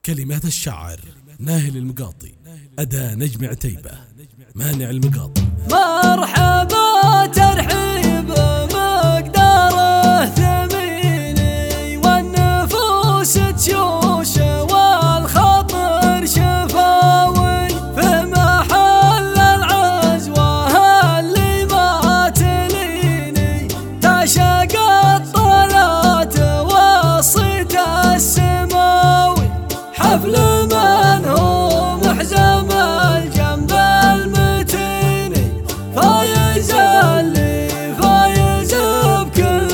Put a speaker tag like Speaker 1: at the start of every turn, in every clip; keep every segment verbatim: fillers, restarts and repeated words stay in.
Speaker 1: كلمات الشاعر ناهل المقاطي، أداء نجم عتيبة، مانع المقاطي.
Speaker 2: مرحبا ترحيب مقداره ثميني، والنفوس تشوش والخاطر شفاوي، في محل العزوة اللي ما تليني، تعشق الطلات والصيت السماوي، حفل من هو محزم الجنب المتيني، فايز اللي فايز بكل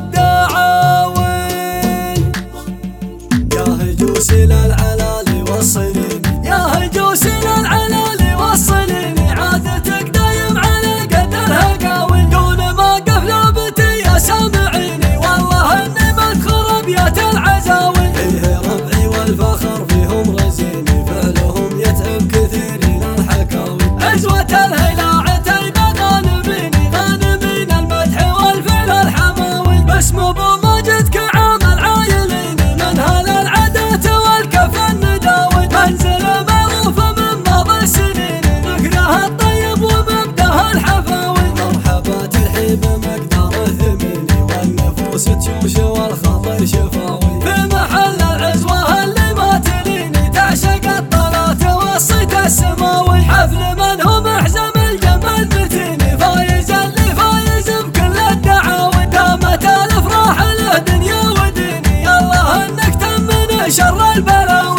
Speaker 2: الدعاوين، يا هجوس للعلالي والصليني، يا هجوس للعلالي والصليني، عادتك دايم على قد الهقاوي، دون ما قفل بتي يا سامعيني، والله اني مذكور بيات العزاوي، فيه ربعي والفخر فيهم رزيني، فعلهم يتعب كثيرين الحكاوي، عزوة الهيلا عتيبة غانميني، غانمين المدح والفعل الحماوي، باسم ابو ماجد كعام العايلين، من هل العادات والكف النداوي، منزل معروف من ماضي السنين، ذكره الطيب ومبدأ الحفاوي، مرحبا ترحيب مقداره ثميني، والنفوس تشوش والخاطر شفاوي، في محل العزوة اللي ما تليني، تعشق الطلات والصيت السماوي، حفل من هو محزم الجنب المتيني، فايز اللي فايز بكل الدعاوي، دامت الافراح له دنيا وديني، الله انك تمن شر البلاوي.